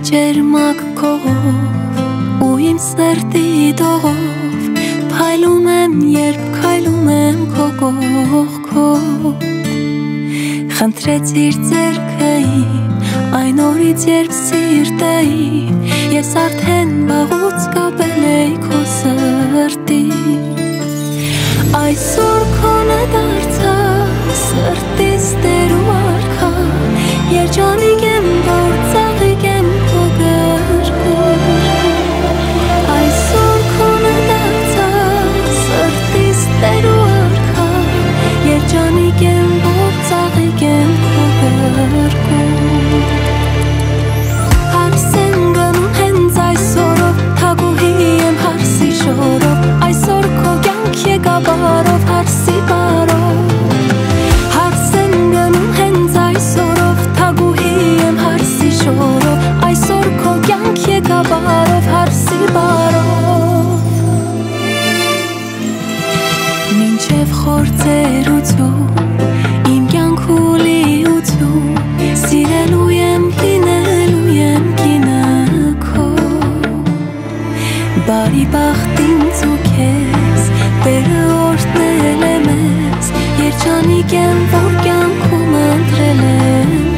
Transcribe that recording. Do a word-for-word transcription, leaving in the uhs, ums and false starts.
ջերմակ քով ու իմ սրտի դողով փայլում եմ, երբ քայլում եմ քո կողքով խնդրեցիր ձեռքը իմ այն օրից երբ սիրտեի ես արդեն վաղուց կապել էի քո սրտի այսօր քոնը դարձա սրտիս տեր ու արքա երջանիկ եմ որ ծաղիկ եմ քո գրկում այսօր քոնը դարձա սրտիս տեր ու արքա երջանիկ եմ որ ծաղիկ եմ քո գրկում հարս եմ գնում հենց այսօրով թագուհի եմ հարսի շորով այսօր քո կյանք եկա բարով հարսի բարով հարս եմ գնում հենց այսօրով թագուհի եմ հարսի շորով այսօր քո կյանք եկա բարով հարսի բարով մինչև խորձերություն իմ կյանքու լիություն սիրելու եմ լինելու եմ կինը քո բարի բախտ ինձ ու քեզ Տերը օրհնել է մեզ երջանիկ եմ որ կյանքում ընտրել եմ